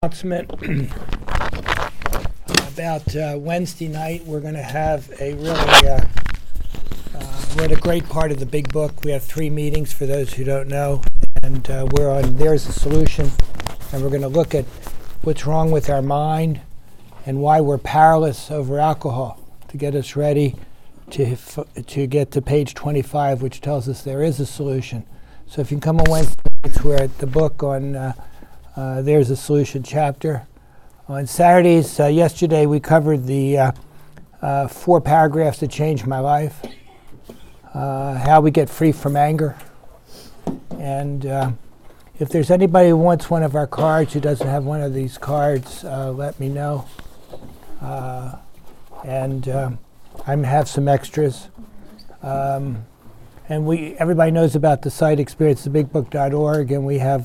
Announcement about Wednesday night. We're going to have a really we're at a great part of the big book. We have 3 meetings for those who don't know, and we're on There's a Solution, and we're going to look at what's wrong with our mind and why we're powerless over alcohol to get us ready to get to page 25, which tells us there is a solution. So if you can come on Wednesday nights, we're at the book on There's a Solution chapter. On Saturdays, yesterday we covered the 4 paragraphs that changed my life, how we get free from anger, and if there's anybody who wants one of our cards who doesn't have one of these cards, let me know. And I have some extras. And everybody knows about the site experiencetheBigBook.org, and we have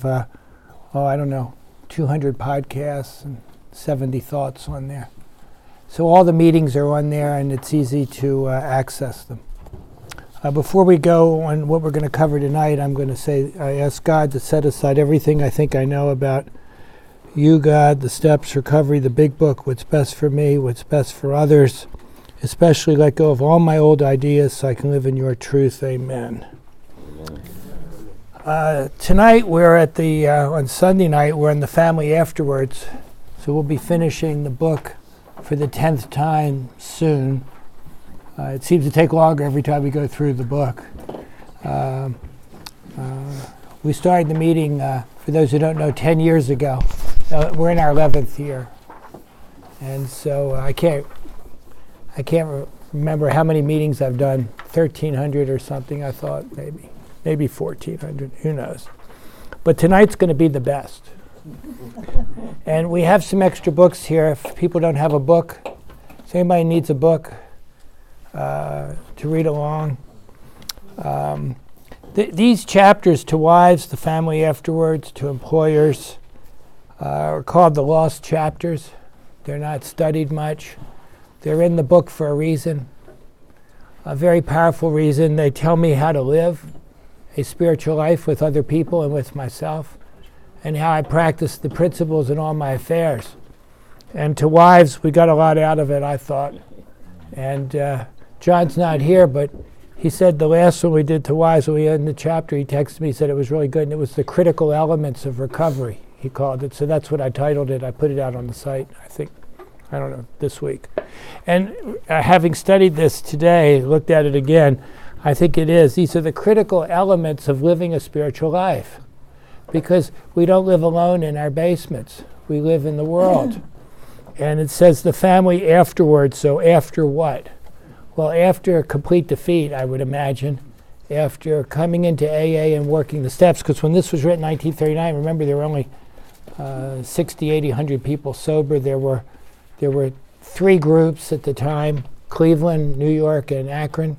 200 podcasts and 70 thoughts on there. So all the meetings are on there, and it's easy to access them. Before we go on what we're going to cover tonight, I'm going to say I ask God to set aside everything I think I know about you, God, the steps, recovery, the big book, what's best for me, what's best for others, especially let go of all my old ideas so I can live in your truth. Amen. Tonight we're at the, on Sunday night, we're in the family afterwards, so we'll be finishing the book for the 10th time soon. It seems to take longer every time we go through the book. We started the meeting, for those who don't know, 10 years ago. We're in our 11th year. And so I can't remember how many meetings I've done, 1,300 or something, I thought, maybe 1,400, who knows. But tonight's going to be the best. And we have some extra books here. If people don't have a book, if anybody needs a book to read along. These chapters to wives, the family afterwards, to employers, are called the lost chapters. They're not studied much. They're in the book for a reason, a very powerful reason. They tell me how to live a spiritual life with other people and with myself, and how I practice the principles in all my affairs. And to wives, we got a lot out of it, I thought. And John's not here, but he said the last one we did to wives, when we had in the chapter, he texted me, he said it was really good, and it was the critical elements of recovery, he called it. So that's what I titled it. I put it out on the site, I don't know, this week. And having studied this today, looked at it again, I think it is. These are the critical elements of living a spiritual life. Because we don't live alone in our basements. We live in the world. And it says the family afterwards, so after what? Well, after complete defeat, I would imagine, after coming into AA and working the steps, because when this was written in 1939, remember there were only 60, 80, 100 people sober. There were 3 groups at the time, Cleveland, New York, and Akron.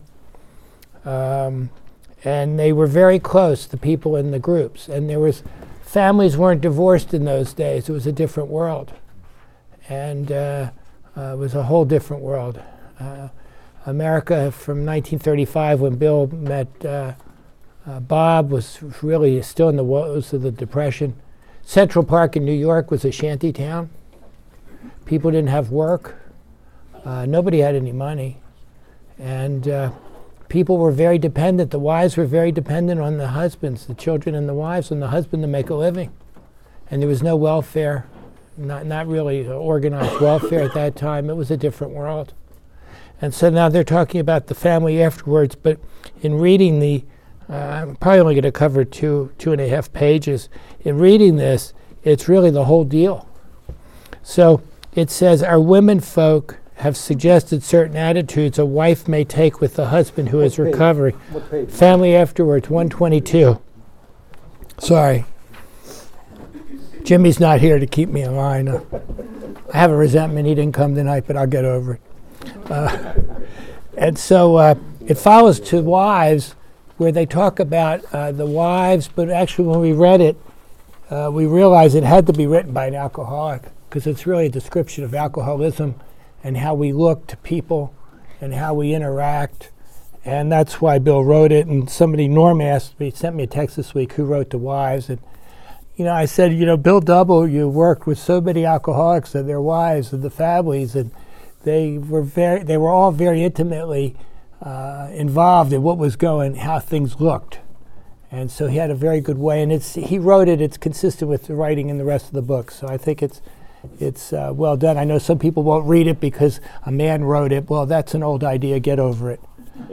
And they were very close, the people in the groups. And families weren't divorced in those days. It was a different world. And it was a whole different world. America from 1935, when Bill met Bob, was really still in the woes of the Depression. Central Park in New York was a shanty town. People didn't have work. Nobody had any money. And people were very dependent. The wives were very dependent on the husbands, the children and the wives, and the husband to make a living. And there was no welfare, not really organized welfare at that time. It was a different world. And so now they're talking about the family afterwards, but in reading I'm probably only going to cover 2.5 pages. In reading this, it's really the whole deal. So it says, our women folk have suggested certain attitudes a wife may take with the husband who is recovering. What page? Family afterwards, 122. Sorry. Jimmy's not here to keep me in line. I have a resentment he didn't come tonight, but I'll get over it. And so it follows to wives, where they talk about the wives, but actually when we read it, we realized it had to be written by an alcoholic, because it's really a description of alcoholism and how we look to people and how we interact. And that's why Bill wrote it. And Norm asked me, sent me a text this week, who wrote to wives. And I said, Bill W. worked with so many alcoholics and their wives and the families, and they were all very intimately involved in how things looked. And so he had a very good way, and he wrote it. It's consistent with the writing in the rest of the book. So I think it's well done. I know some people won't read it because a man wrote it. Well, that's an old idea. Get over it,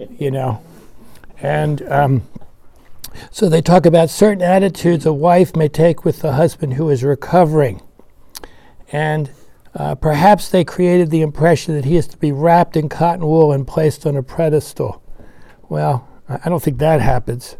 And so they talk about certain attitudes a wife may take with the husband who is recovering, and perhaps they created the impression that he is to be wrapped in cotton wool and placed on a pedestal. Well, I don't think that happens.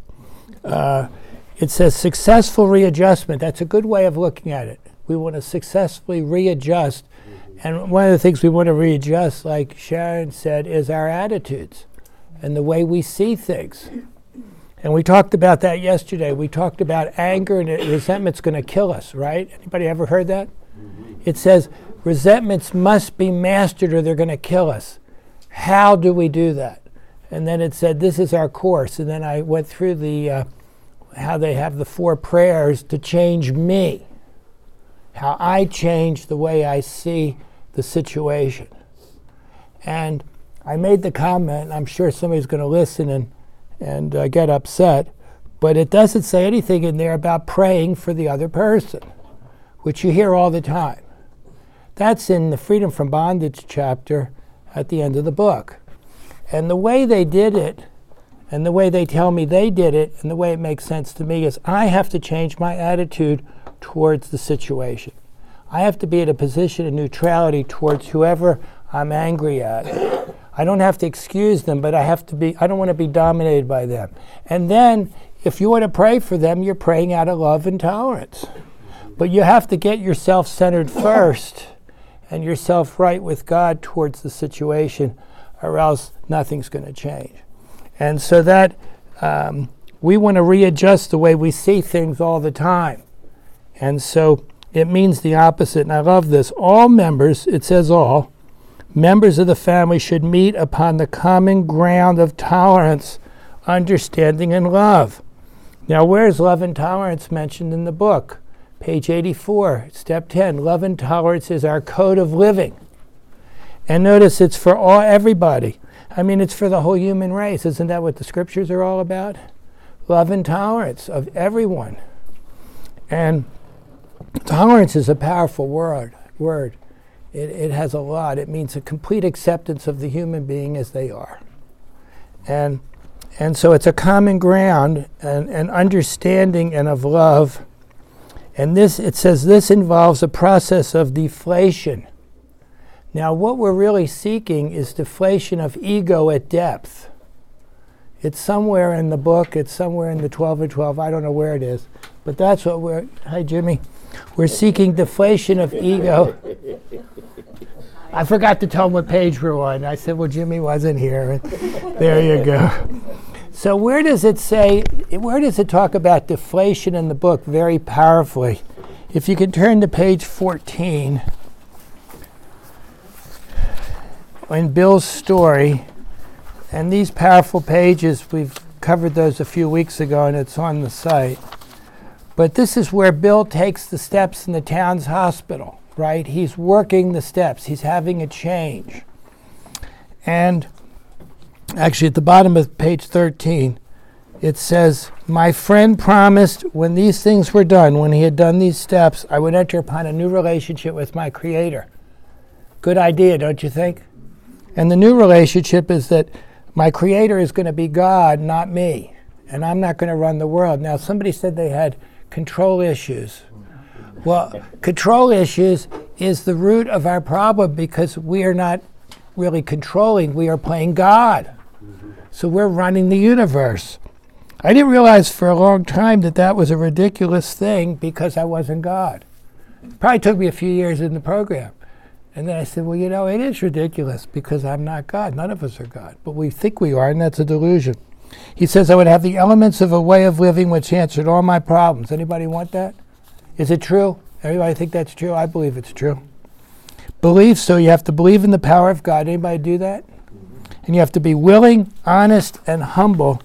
It says successful readjustment. That's a good way of looking at it. We want to successfully readjust. And one of the things we want to readjust, like Sharon said, is our attitudes and the way we see things. And we talked about that yesterday. We talked about anger and resentment's going to kill us, right? Anybody ever heard that? Mm-hmm. It says resentments must be mastered or they're going to kill us. How do we do that? And then it said, this is our course. And then I went through how they have the 4 prayers to change me, how I change the way I see the situation. And I made the comment, I'm sure somebody's going to listen and get upset, but it doesn't say anything in there about praying for the other person, which you hear all the time. That's in the Freedom from Bondage chapter at the end of the book. And the way they did it, and the way they tell me they did it, and the way it makes sense to me is I have to change my attitude towards the situation. I have to be at a position of neutrality towards whoever I'm angry at. I don't have to excuse them, but I don't want to be dominated by them. And then, if you want to pray for them, you're praying out of love and tolerance. But you have to get yourself centered first and yourself right with God towards the situation, or else nothing's going to change. And so that we want to readjust the way we see things all the time. And so it means the opposite. And I love this. All members, it says all, members of the family should meet upon the common ground of tolerance, understanding, and love. Now, where's love and tolerance mentioned in the book? Page 84, step 10. Love and tolerance is our code of living. And notice it's for everybody. I mean, it's for the whole human race. Isn't that what the scriptures are all about? Love and tolerance of everyone. And tolerance is a powerful word. It has a lot. It means a complete acceptance of the human being as they are. And so it's a common ground and understanding and of love. And it says this involves a process of deflation. Now, what we're really seeking is deflation of ego at depth. It's somewhere in the book. It's somewhere in the 12 and 12. I don't know where it is. But that's what hi, Jimmy. We're seeking deflation of ego. I forgot to tell him what page we're on. I said, well, Jimmy wasn't here. There you go. So where does it talk about deflation in the book very powerfully? If you can turn to page 14. In Bill's story, and these powerful pages, we've covered those a few weeks ago, and it's on the site. But this is where Bill takes the steps in the town's hospital, right? He's working the steps. He's having a change. And actually, at the bottom of page 13, it says, my friend promised when these things were done, when he had done these steps, I would enter upon a new relationship with my Creator. Good idea, don't you think? And the new relationship is that my Creator is going to be God, not me. And I'm not going to run the world. Now, somebody said they had control issues. Well, control issues is the root of our problem because we are not really controlling. We are playing God. So we're running the universe. I didn't realize for a long time that was a ridiculous thing because I wasn't God. It probably took me a few years in the program. And then I said, well, it is ridiculous because I'm not God. None of us are God. But we think we are, and that's a delusion. He says, I would have the elements of a way of living which answered all my problems. Anybody want that? Is it true? Everybody think that's true? I believe it's true. Belief, so you have to believe in the power of God. Anybody do that? And you have to be willing, honest, and humble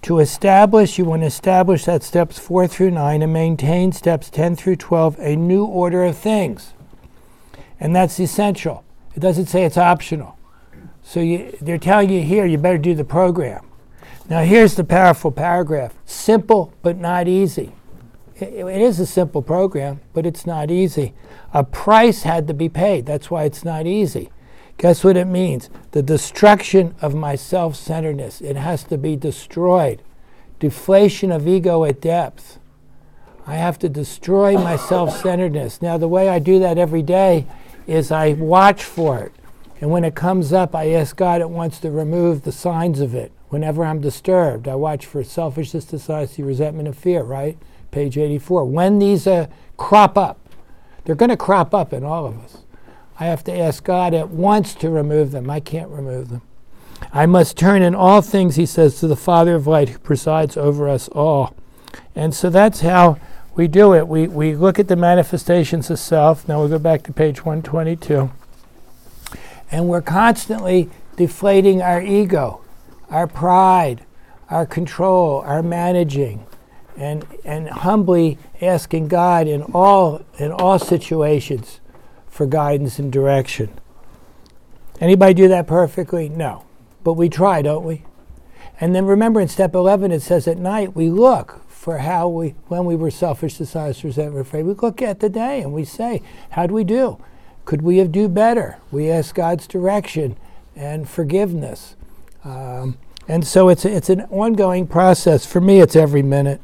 To establish, you want to establish that steps 4 through 9 and maintain steps 10 through 12, a new order of things. And that's essential. It doesn't say it's optional. So they're telling you here, you better do the program. Now here's the powerful paragraph. Simple, but not easy. It is a simple program, but it's not easy. A price had to be paid. That's why it's not easy. Guess what it means? The destruction of my self-centeredness. It has to be destroyed. Deflation of ego at depth. I have to destroy my self-centeredness. Now, the way I do that every day is I watch for it. And when it comes up, I ask God at once to remove the signs of it. Whenever I'm disturbed, I watch for selfishness, dishonesty, resentment, and fear, right? Page 84. When these crop up, they're going to crop up in all of us. I have to ask God at once to remove them. I can't remove them. I must turn in all things, he says, to the Father of light who presides over us all. And so that's how we do it. We look at the manifestations of self. Now we'll go back to page 122. And we're constantly deflating our ego, our pride, our control, our managing, and humbly asking God in all situations for guidance and direction. Anybody do that perfectly? No. But we try, don't we? And then remember in step 11 it says at night we look for when we were selfish, dishonest, resentful, afraid. We look at the day and we say, how do we do? Could we have do better? We ask God's direction and forgiveness. And so it's an ongoing process. For me, it's every minute.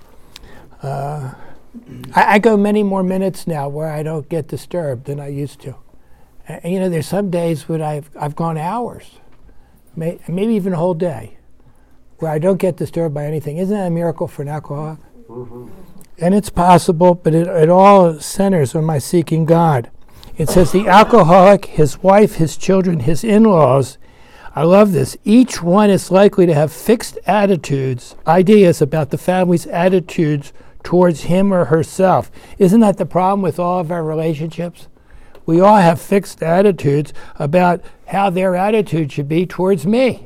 I go many more minutes now where I don't get disturbed than I used to. And, there's some days when I've gone hours, maybe even a whole day, where I don't get disturbed by anything. Isn't that a miracle for an alcoholic? Mm-hmm. And it's possible, but it all centers on my seeking God. It says the alcoholic, his wife, his children, his in-laws, I love this, each one is likely to have fixed attitudes, ideas about the family's attitudes towards him or herself. Isn't that the problem with all of our relationships? We all have fixed attitudes about how their attitude should be towards me.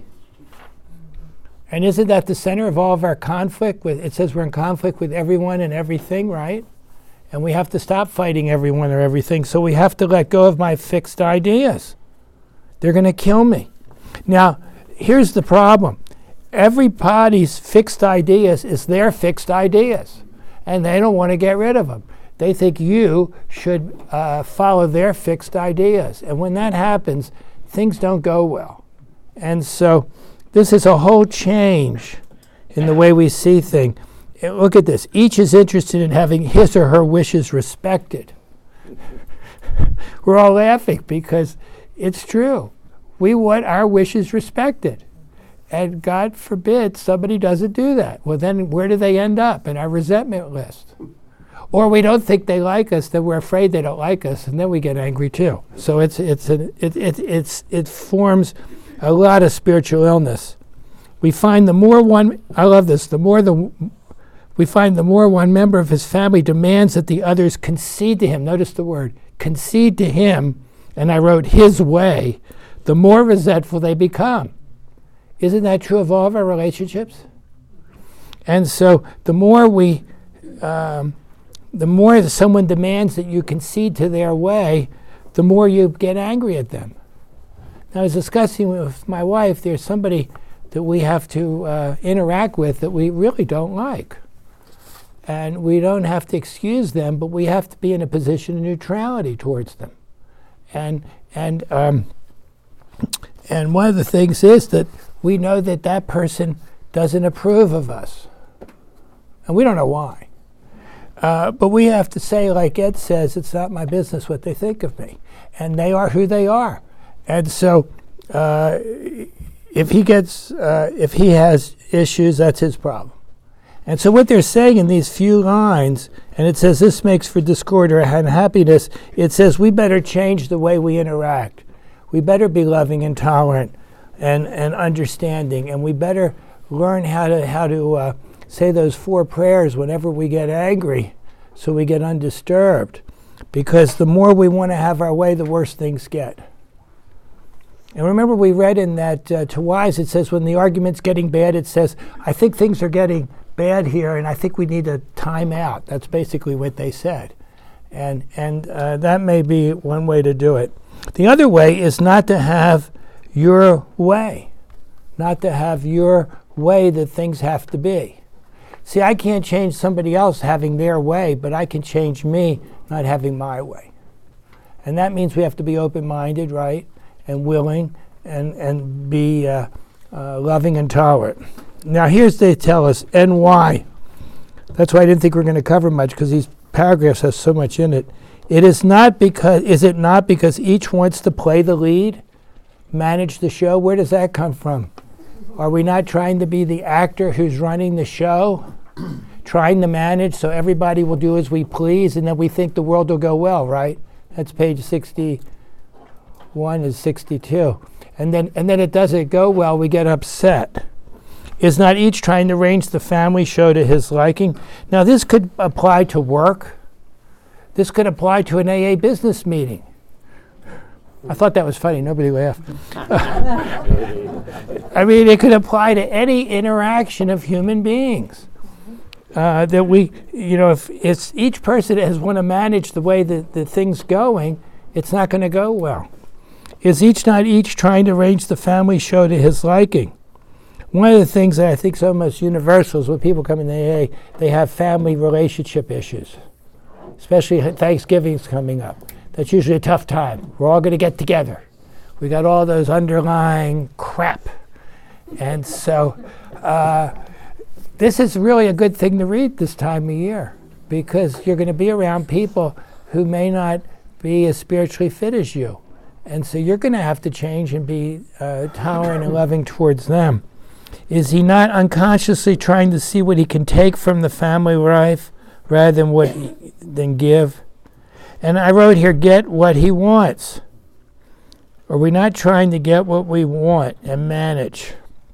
And isn't that the center of all of our conflict? It says we're in conflict with everyone and everything, right? And we have to stop fighting everyone or everything, so we have to let go of my fixed ideas. They're going to kill me. Now, here's the problem. Everybody's fixed ideas is their fixed ideas, and they don't want to get rid of them. They think you should follow their fixed ideas. And when that happens, things don't go well. And so this is a whole change in the way we see things. Look at this. Each is interested in having his or her wishes respected. We're all laughing because it's true. We want our wishes respected. And God forbid somebody doesn't do that. Well, then where do they end up? In our resentment list. Or we don't think they like us, then we're afraid they don't like us, and then we get angry too. So it forms a lot of spiritual illness. We find the more one, I love this, we find the more one member of his family demands that the others concede to him. Notice the word, concede to him, and I wrote his way, the more resentful they become. Isn't that true of all of our relationships? And so the more someone demands that you concede to their way, the more you get angry at them. Now, I was discussing with my wife, there's somebody that we have to interact with that we really don't like. And we don't have to excuse them, but we have to be in a position of neutrality towards them. And one of the things is that we know that that person doesn't approve of us. And we don't know why. But we have to say, like Ed says, it's not my business what they think of me. And they are who they are. And so if he has issues, that's his problem. And so what they're saying in these few lines, and it says this makes for discord or unhappiness, it says we better change the way we interact. We better be loving and tolerant and understanding, and we better learn how to say those 4 prayers whenever we get angry so we get undisturbed. Because the more we want to have our way, the worse things get. And remember we read in that to wives, it says when the argument's getting bad, it says, I think things are getting bad here and I think we need a time out. That's basically what they said. And that may be one way to do it. The other way is not to have your way. Not to have your way that things have to be. See, I can't change somebody else having their way, but I can change me not having my way. And that means we have to be open-minded, right, and willing, and be loving and tolerant. Now here's they tell us, and why. That's why I didn't think we were going to cover much, because these paragraphs have so much in it. Is it not because each wants to play the lead, manage the show? Where does that come from? Are we not trying to be the actor who's running the show, trying to manage so everybody will do as we please, and then we think the world will go well, right? That's page 61 is 62. And then it doesn't go well, we get upset. Is not each trying to arrange the family show to his liking? Now this could apply to work. This could apply to an AA business meeting. I thought that was funny, nobody laughed. I mean, it could apply to any interaction of human beings. That we, if it's each person has want to manage the way that the thing's going, it's not going to go well. Is not each trying to arrange the family show to his liking? One of the things that I think is almost universal is when people come in the AA, they have family relationship issues. Especially Thanksgiving's coming up. That's usually a tough time. We're all going to get together. We got all those underlying crap. And so this is really a good thing to read this time of year, because you're going to be around people who may not be as spiritually fit as you. And so you're going to have to change and be tolerant and loving towards them. Is he not unconsciously trying to see what he can take from the family life rather than give? And I wrote here, get what he wants. Are we not trying to get what we want and manage?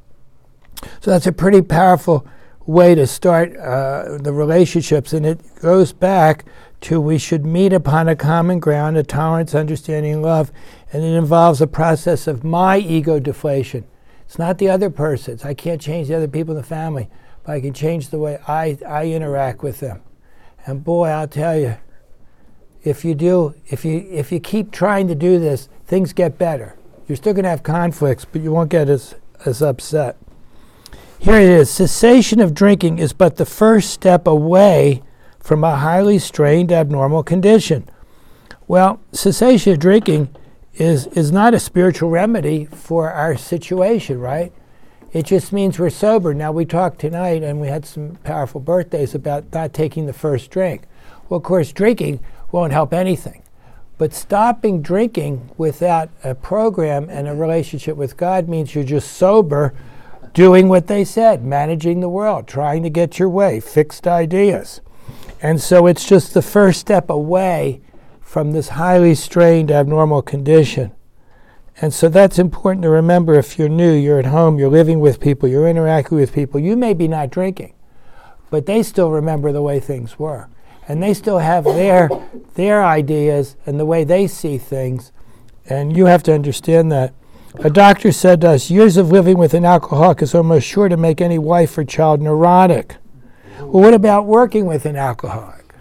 So that's a pretty powerful way to start the relationships. And it goes back to we should meet upon a common ground, a tolerance, understanding, love. And it involves a process of my ego deflation. It's not the other person's. I can't change the other people in the family, but I can change the way I interact with them. And boy, I'll tell you, if you keep trying to do this, things get better. You're still going to have conflicts, but you won't get as upset. Here it is. Cessation of drinking is but the first step away from a highly strained abnormal condition. Well, cessation of drinking is not a spiritual remedy for our situation, right? It just means we're sober. Now, we talked tonight, and we had some powerful birthdays about not taking the first drink. Well, of course, drinking won't help anything. But stopping drinking without a program and a relationship with God means you're just sober, doing what they said, managing the world, trying to get your way, fixed ideas. And so it's just the first step away from this highly strained abnormal condition. And so that's important to remember. If you're new, you're at home, you're living with people, you're interacting with people, you may be not drinking, but they still remember the way things were. And they still have their ideas and the way they see things. And you have to understand that. A doctor said to us, years of living with an alcoholic is almost sure to make any wife or child neurotic. Well, what about working with an alcoholic?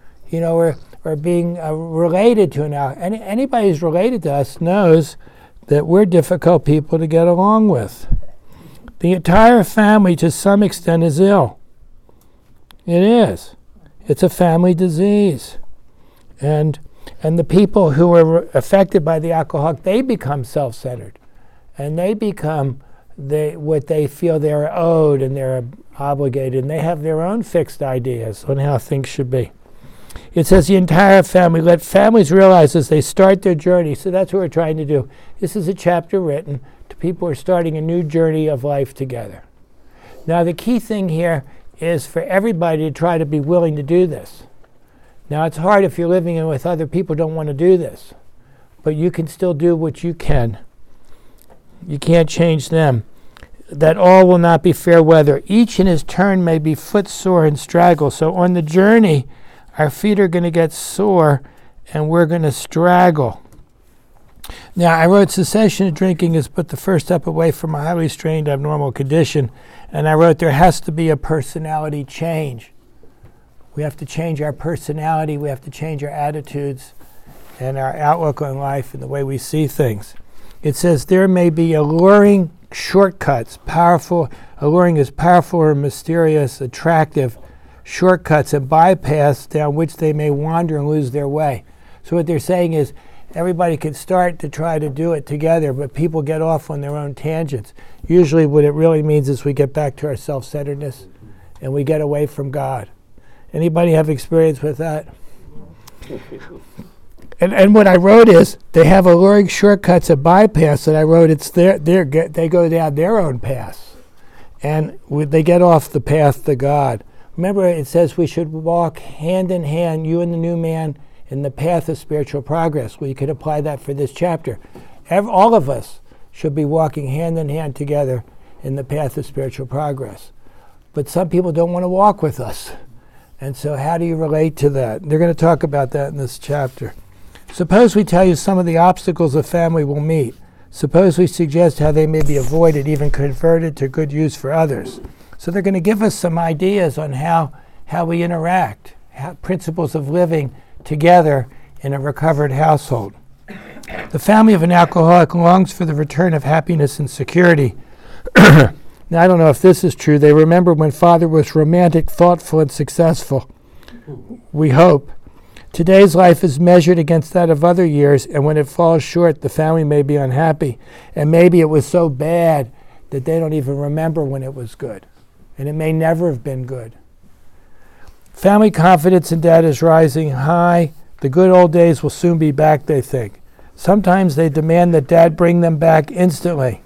Or being related to an alcoholic. Anybody who's related to us knows that we're difficult people to get along with. The entire family, to some extent, is ill. It is. It's a family disease. And the people who are affected by the alcoholic, they become self-centered. And they become what they feel they're owed and they're obligated. And they have their own fixed ideas on how things should be. It says the entire family. Let families realize as they start their journey. So that's what we're trying to do. This is a chapter written to people who are starting a new journey of life together. Now the key thing here is for everybody to try to be willing to do this. Now it's hard if you're living with other people who don't want to do this. But you can still do what you can. You can't change them. That all will not be fair weather. Each in his turn may be footsore and straggle. So on the journey, our feet are going to get sore and we're going to straggle. Now, I wrote cessation of drinking is but the first step away from a highly strained abnormal condition. And I wrote there has to be a personality change. We have to change our personality. We have to change our attitudes and our outlook on life and the way we see things. It says there may be alluring shortcuts, powerful, alluring is powerful or mysterious, attractive shortcuts and bypaths down which they may wander and lose their way. So what they're saying is everybody can start to try to do it together, but people get off on their own tangents. Usually what it really means is we get back to our self-centeredness and we get away from God. Anybody have experience with that? And what I wrote is they have alluring shortcuts and bypass, and I wrote they go down their own paths. And they get off the path to God. Remember, it says we should walk hand in hand, you and the new man, in the path of spiritual progress. Well, you could apply that for this chapter. All of us should be walking hand in hand together in the path of spiritual progress. But some people don't want to walk with us. And so how do you relate to that? They're going to talk about that in this chapter. Suppose we tell you some of the obstacles a family will meet. Suppose we suggest how they may be avoided, even converted to good use for others. So they're going to give us some ideas on how we interact, principles of living together in a recovered household. The family of an alcoholic longs for the return of happiness and security. Now, I don't know if this is true. They remember when father was romantic, thoughtful, and successful. We hope. Today's life is measured against that of other years, and when it falls short, the family may be unhappy. And maybe it was so bad that they don't even remember when it was good. And it may never have been good. Family confidence in dad is rising high. The good old days will soon be back, they think. Sometimes they demand that dad bring them back instantly.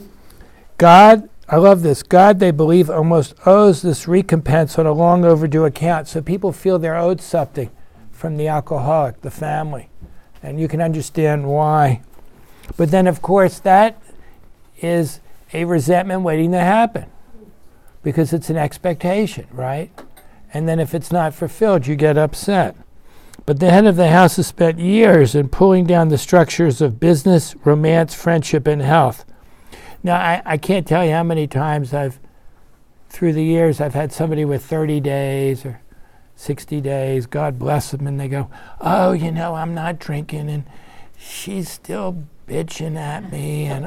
God, I love this, God, they believe, almost owes this recompense on a long overdue account. So people feel they're owed something from the alcoholic, the family. And you can understand why. But then, of course, that is a resentment waiting to happen. Because it's an expectation, right? And then if it's not fulfilled, you get upset. But the head of the house has spent years in pulling down the structures of business, romance, friendship, and health. Now, I can't tell you how many times through the years, I've had somebody with 30 days or 60 days, God bless them, and they go, oh, I'm not drinking, and she's still bitching at me, and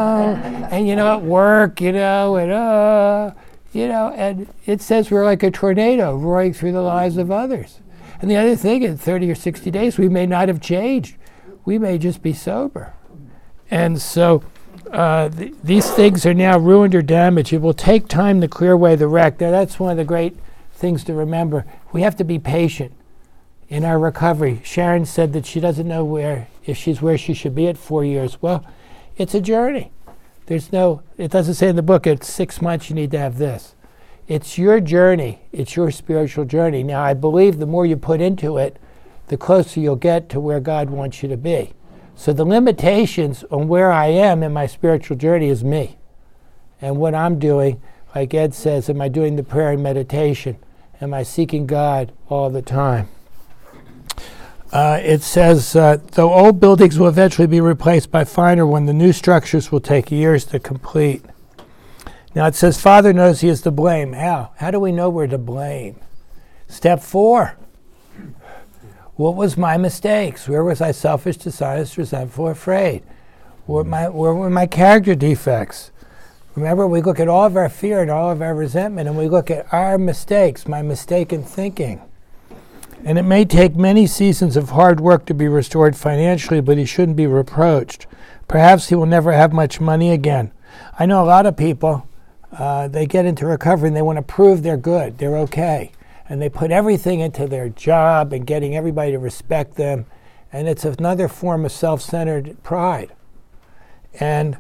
at work, and it says we're like a tornado roaring through the lives of others. And the other thing, in 30 or 60 days, we may not have changed. We may just be sober. And so these things are now ruined or damaged. It will take time to clear away the wreck. Now, that's one of the great things to remember. We have to be patient in our recovery. Sharon said that she doesn't know if she's where she should be at 4 years. Well, it's a journey. It doesn't say in the book, it's 6 months you need to have this. It's your journey. It's your spiritual journey. Now, I believe the more you put into it, the closer you'll get to where God wants you to be. So the limitations on where I am in my spiritual journey is me. And what I'm doing, like Ed says, am I doing the prayer and meditation? Am I seeking God all the time? It says, though old buildings will eventually be replaced by finer ones, the new structures will take years to complete. Now it says, Father knows he is to blame. How? How do we know we're to blame? Step 4. What was my mistakes? Where was I selfish, dishonest, resentful, afraid? Where were my character defects? Remember, we look at all of our fear and all of our resentment, and we look at our mistakes, my mistaken thinking. And it may take many seasons of hard work to be restored financially, but he shouldn't be reproached. Perhaps he will never have much money again. I know a lot of people, they get into recovery and they want to prove they're good, they're okay. And they put everything into their job and getting everybody to respect them. And it's another form of self-centered pride. And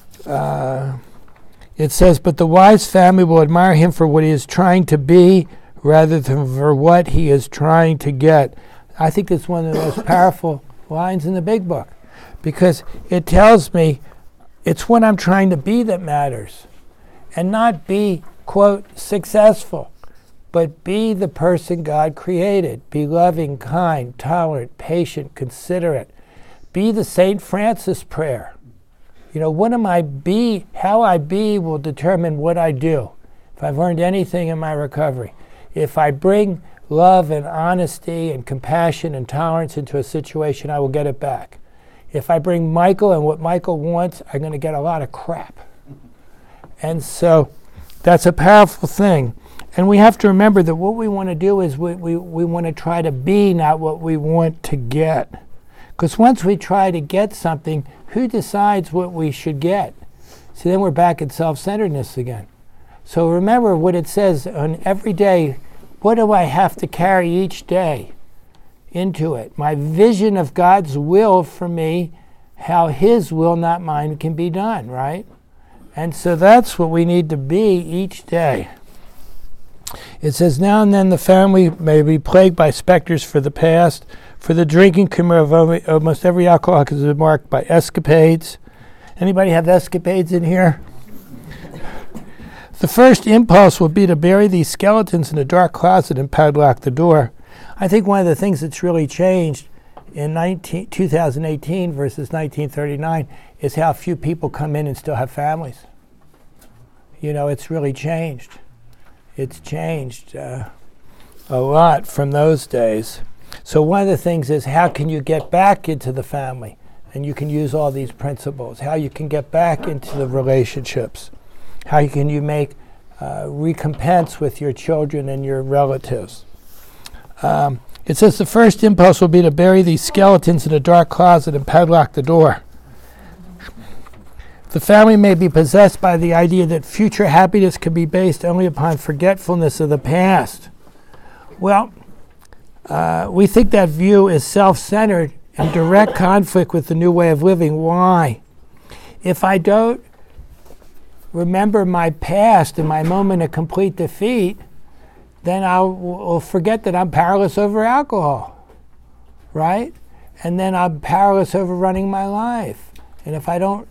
it says, but the wise family will admire him for what he is trying to be rather than for what he is trying to get. I think that's one of the most powerful lines in the big book, because it tells me it's what I'm trying to be that matters, and not be, quote, successful, but be the person God created. Be loving, kind, tolerant, patient, considerate. be the St. Francis prayer. You know, what am I be? How I be will determine what I do. If I've learned anything in my recovery, if I bring love and honesty and compassion and tolerance into a situation, I will get it back. If I bring Michael and what Michael wants, I'm going to get a lot of crap. And so that's a powerful thing. And we have to remember that what we want to do is we want to try to be, not what we want to get. Because once we try to get something, who decides what we should get? See, then we're back at self-centeredness again. So remember what it says on every day. What do I have to carry each day into it? My vision of God's will for me, how His will, not mine, can be done, right? And so that's what we need to be each day. It says, now and then the family may be plagued by specters for the past, for the drinking career of almost every alcoholic is marked by escapades. Anybody have escapades in here? The first impulse will be to bury these skeletons in a dark closet and padlock the door. I think one of the things that's really changed in 2018 versus 1939 is how few people come in and still have families. You know, it's really changed. It's changed a lot from those days. So one of the things is, how can you get back into the family? And you can use all these principles. How you can get back into the relationships. How can you make recompense with your children and your relatives? It says the first impulse will be to bury these skeletons in a dark closet and padlock the door. The family may be possessed by the idea that future happiness can be based only upon forgetfulness of the past. Well, we think that view is self-centered and direct conflict with the new way of living. Why? If I don't remember my past and my moment of complete defeat, then I'll forget that I'm powerless over alcohol, right? And then I'm powerless over running my life. And if I don't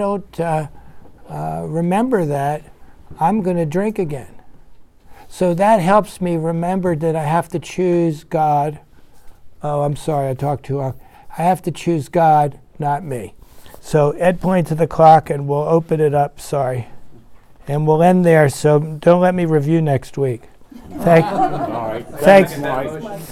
remember that, I'm going to drink again. So that helps me remember that I have to choose God. Oh, I'm sorry, I talked too long. I have to choose God, not me. So Ed points to the clock, and we'll open it up. Sorry. And we'll end there, so don't let me review next week. Thanks.